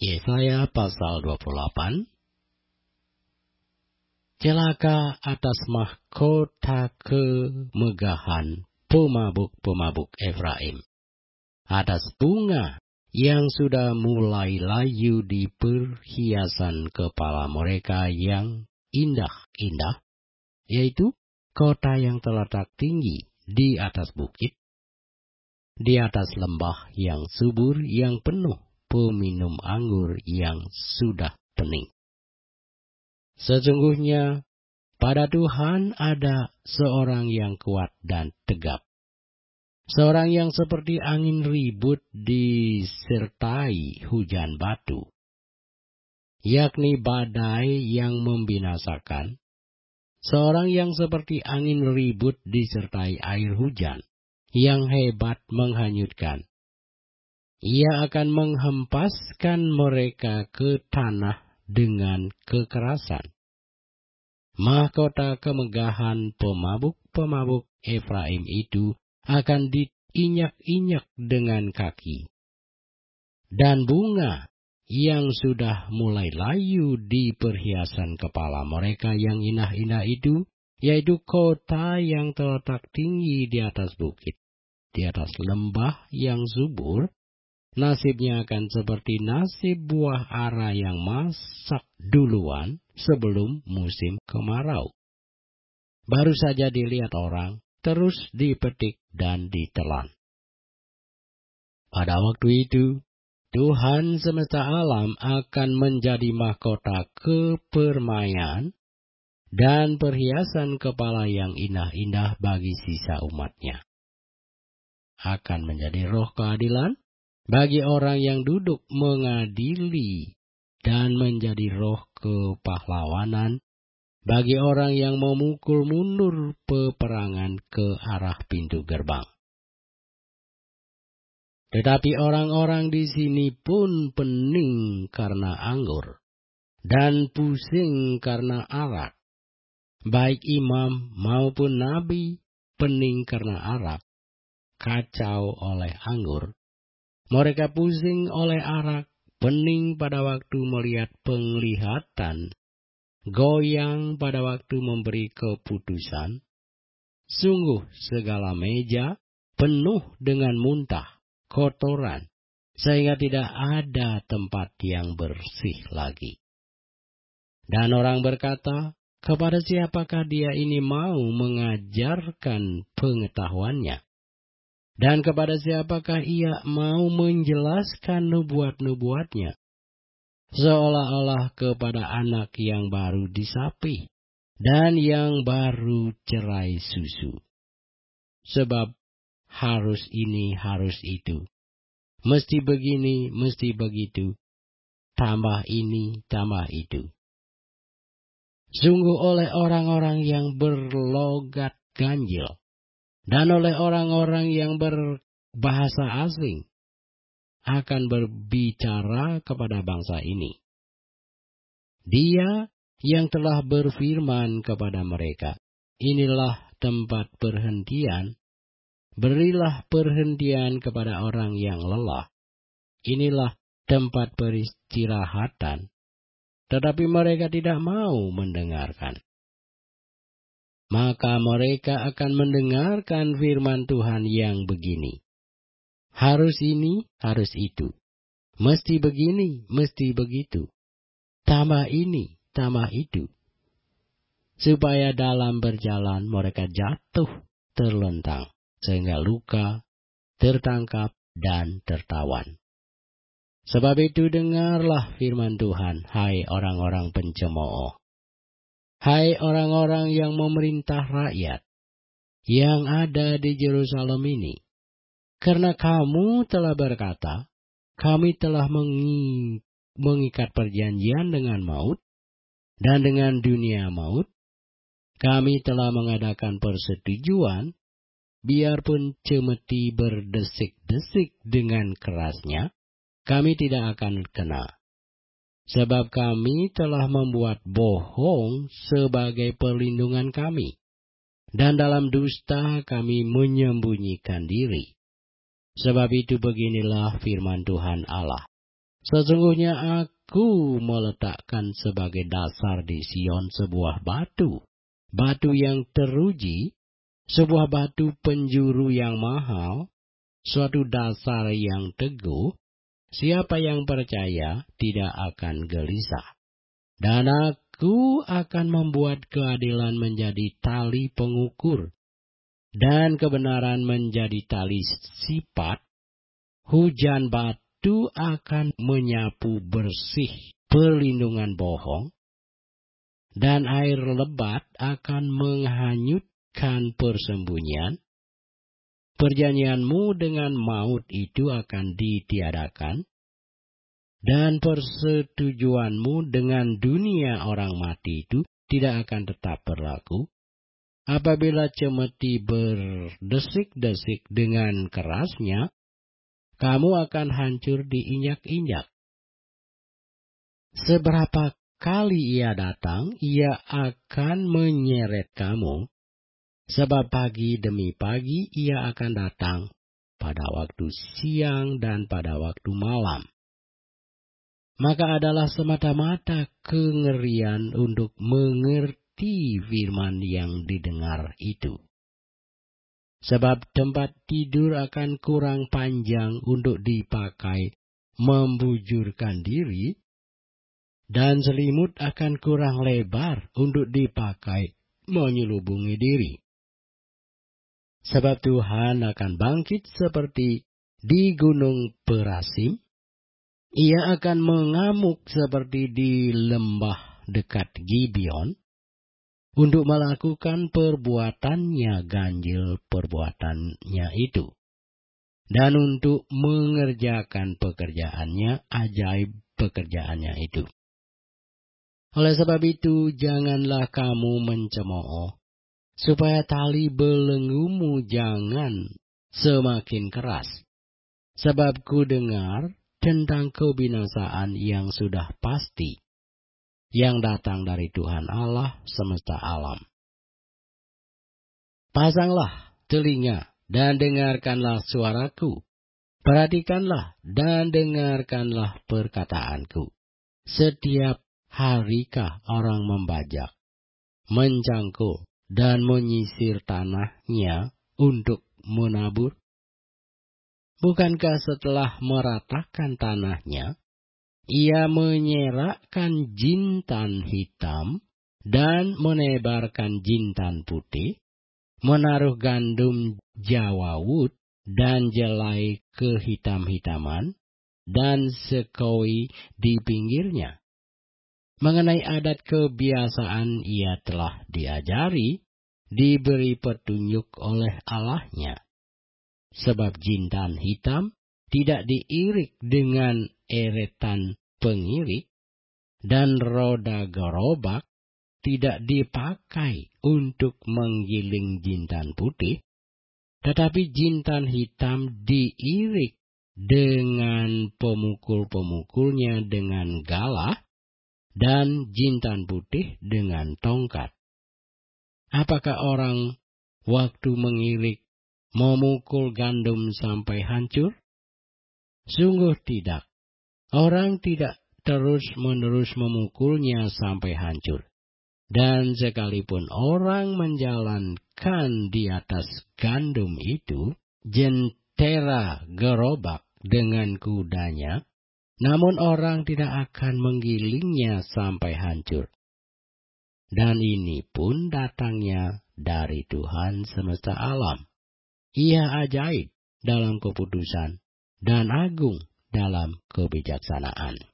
Yesaya pasal 28. Celaka atas mahkota kemegahan pemabuk-pemabuk Efraim, atas bunga yang sudah mulai layu di perhiasan kepala mereka yang indah-indah, yaitu kota yang terletak tinggi di atas bukit, di atas lembah yang subur yang penuh peminum anggur yang sudah pening. Sesungguhnya pada Tuhan ada seorang yang kuat dan tegap, seorang yang seperti angin ribut disertai hujan batu, yakni badai yang membinasakan, seorang yang seperti angin ribut disertai air hujan yang hebat menghanyutkan. Ia akan menghempaskan mereka ke tanah dengan kekerasan. Mahkota kemegahan pemabuk-pemabuk Efraim itu akan diinjak-injak dengan kaki. Dan bunga yang sudah mulai layu di perhiasan kepala mereka yang indah-indah itu, yaitu kota yang terletak tinggi di atas bukit, di atas lembah yang subur, nasibnya akan seperti nasib buah ara yang masak duluan sebelum musim kemarau. Baru saja dilihat orang, terus dipetik dan ditelan. Pada waktu itu, Tuhan semesta alam akan menjadi mahkota kepermaian dan perhiasan kepala yang indah-indah bagi sisa umatnya. Akan menjadi roh keadilan bagi orang yang duduk mengadili, dan menjadi roh kepahlawanan bagi orang yang memukul mundur peperangan ke arah pintu gerbang. Tetapi orang-orang di sini pun pening karena anggur, dan pusing karena arak. Baik imam maupun nabi pening karena arak, kacau oleh anggur. Mereka pusing oleh arak, pening pada waktu melihat penglihatan, goyang pada waktu memberi keputusan. Sungguh segala meja penuh dengan muntah, kotoran, sehingga tidak ada tempat yang bersih lagi. Dan orang berkata, kepada siapakah dia ini mau mengajarkan pengetahuannya? Dan kepada siapakah ia mau menjelaskan nubuat-nubuatnya? Seolah-olah kepada anak yang baru disapi dan yang baru cerai susu. Sebab harus ini, harus itu. Mesti begini, mesti begitu. Tambah ini, tambah itu. Sungguh oleh orang-orang yang berlogat ganjil, dan oleh orang-orang yang berbahasa asing, akan berbicara kepada bangsa ini. Dia yang telah berfirman kepada mereka, inilah tempat perhentian, berilah perhentian kepada orang yang lelah. Inilah tempat peristirahatan, tetapi mereka tidak mau mendengarkan. Maka mereka akan mendengarkan firman Tuhan yang begini. Harus ini, harus itu. Mesti begini, mesti begitu. Tambah ini, tambah itu. Supaya dalam berjalan mereka jatuh terlentang, sehingga luka, tertangkap, dan tertawan. Sebab itu dengarlah firman Tuhan, hai orang-orang pencemooh. Hai orang-orang yang memerintah rakyat, yang ada di Yerusalem ini. Karena kamu telah berkata, kami telah mengikat perjanjian dengan maut, dan dengan dunia maut. Kami telah mengadakan persetujuan, biarpun cemeti berdesik-desik dengan kerasnya, kami tidak akan kena. Sebab kami telah membuat bohong sebagai perlindungan kami, dan dalam dusta kami menyembunyikan diri. Sebab itu beginilah firman Tuhan Allah. Sesungguhnya aku meletakkan sebagai dasar di Sion sebuah batu, batu yang teruji, sebuah batu penjuru yang mahal, suatu dasar yang teguh. Siapa yang percaya tidak akan gelisah. Dan aku akan membuat keadilan menjadi tali pengukur, dan kebenaran menjadi tali sipat. Hujan batu akan menyapu bersih perlindungan bohong, dan air lebat akan menghanyutkan persembunyian. Perjanjianmu dengan maut itu akan ditiadakan, dan persetujuanmu dengan dunia orang mati itu tidak akan tetap berlaku. Apabila cemeti berdesik-desik dengan kerasnya, kamu akan hancur diinjak-injak. Seberapa kali ia datang, ia akan menyeret kamu. Sebab pagi demi pagi ia akan datang, pada waktu siang dan pada waktu malam. Maka adalah semata-mata kengerian untuk mengerti firman yang didengar itu. Sebab tempat tidur akan kurang panjang untuk dipakai membujurkan diri, dan selimut akan kurang lebar untuk dipakai menyelubungi diri. Sebab Tuhan akan bangkit seperti di gunung Perasim. Ia akan mengamuk seperti di lembah dekat Gibeon, untuk melakukan perbuatannya ganjil perbuatannya itu, dan untuk mengerjakan pekerjaannya ajaib pekerjaannya itu. Oleh sebab itu, janganlah kamu mencemooh, supaya tali belenggumu jangan semakin keras. Sebab ku dengar tentang kebinasaan yang sudah pasti, yang datang dari Tuhan Allah semesta alam. Pasanglah telinga dan dengarkanlah suaraku. Perhatikanlah dan dengarkanlah perkataanku. Setiap harikah orang membajak, mencangkul, dan menyisir tanahnya untuk menabur? Bukankah setelah meratakan tanahnya, ia menyerakkan jintan hitam dan menebarkan jintan putih, menaruh gandum jawawut dan jelai kehitam-hitaman, dan sekoi di pinggirnya? Mengenai adat kebiasaan ia telah diajari, diberi petunjuk oleh Allahnya. Sebab jintan hitam tidak diirik dengan eretan pengirik, dan roda gerobak tidak dipakai untuk menggiling jintan putih, tetapi jintan hitam diirik dengan pemukul-pemukulnya dengan galah, dan jintan putih dengan tongkat. Apakah orang waktu mengirik memukul gandum sampai hancur? Sungguh tidak. Orang tidak terus-menerus memukulnya sampai hancur. Dan sekalipun orang menjalankan di atas gandum itu jentera gerobak dengan kudanya, namun orang tidak akan menggilingnya sampai hancur. Dan ini pun datangnya dari Tuhan semesta alam. Ia ajaib dalam keputusan dan agung dalam kebijaksanaan.